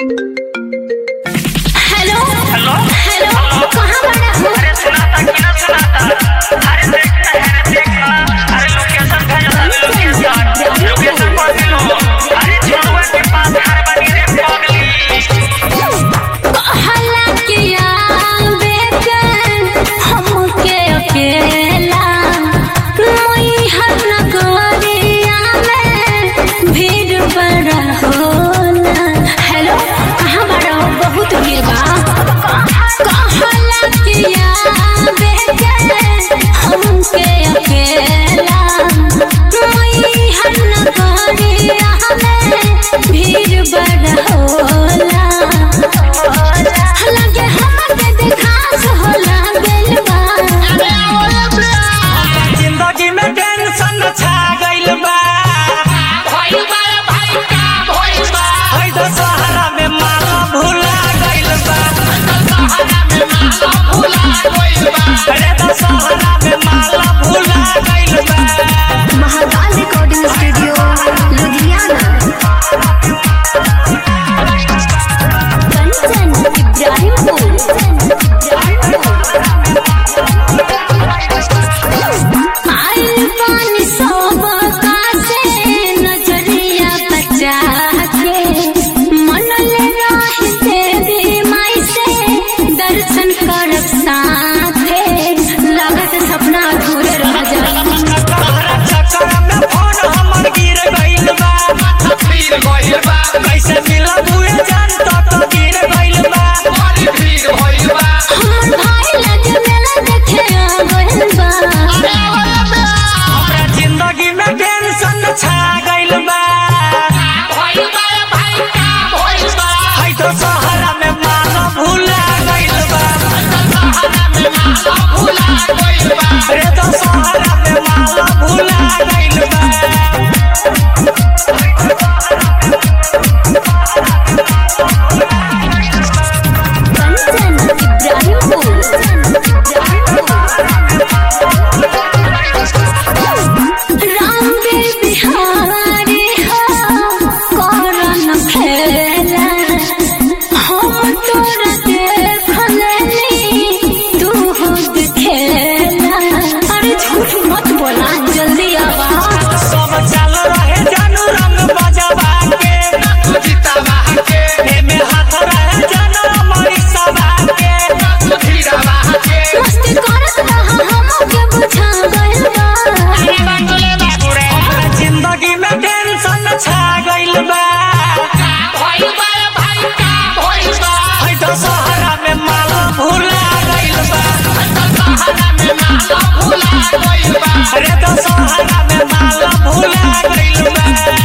Hello hello hello कहाँ बड़ा हो? अरे सुनाता कि ना सुनाता? अरे देखता है देखा। अरे लोकेशन भेजा था लोकेशन पर मिलो। अरे छोड़वा के पास घर बनी रे पगली। हल्ला किया बेकर हमके अकेला मोई हर नगरिया में भीड़ बड़ा होला। हेलो कहाँ बड़ा हो? बहुत भीड़ बा। हल्ला किया बेकर हमके अकेला मोई हर नगरिया में भीड़ बड़ा होला। लगे हमके दिखास होला गइल बा। जिंदगी में टेंशन छा गइल बा। भइल बा भाई का भइल बा हई दशहरा में माला भुला गइल बा। भुला गइल बा अरे दशहरा में माला भुला गइल बा। Mahakal recording studio Ludhiana. कंचन इब्राहिमपुर। आइल पानी सोबका से नजरिया बचा के मन ले राही देवी माई से दर्शन करब साथे। लागत सपना अधूरे रह जाई। तोहरा चक्कर में फोन हमर गिर गइल बा। पीर गइल बा कैसे